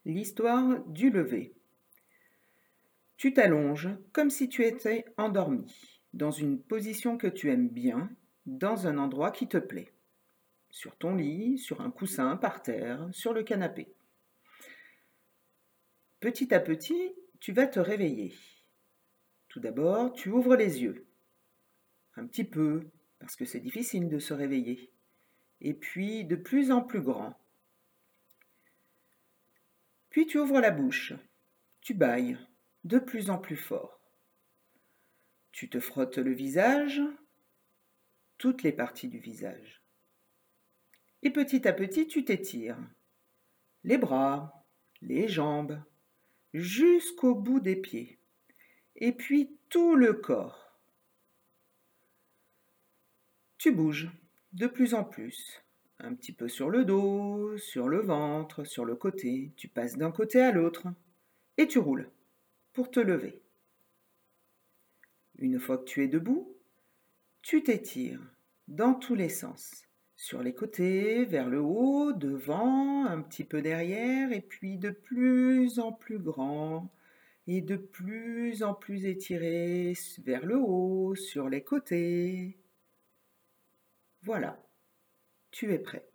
L'histoire du lever. Tu t'allonges comme si tu étais endormi, dans une position que tu aimes bien, dans un endroit qui te plaît. Sur ton lit, sur un coussin, par terre, sur le canapé. Petit à petit, tu vas te réveiller. Tout d'abord, tu ouvres les yeux. Un petit peu, parce que c'est difficile de se réveiller. Et puis, de plus en plus grand. Puis tu ouvres la bouche. Tu bâilles, de plus en plus fort. Tu te frottes le visage, toutes les parties du visage. Et petit à petit, tu t'étires. Les bras, les jambes, jusqu'au bout des pieds. Et puis tout le corps. Tu bouges de plus en plus. Un petit peu sur le dos, sur le ventre, sur le côté. Tu passes d'un côté à l'autre. Et tu roules pour te lever. Une fois que tu es debout, tu t'étires dans tous les sens. Sur les côtés, vers le haut, devant, un petit peu derrière, et puis de plus en plus grand, et de plus en plus étiré vers le haut, sur les côtés. Voilà, tu es prêt.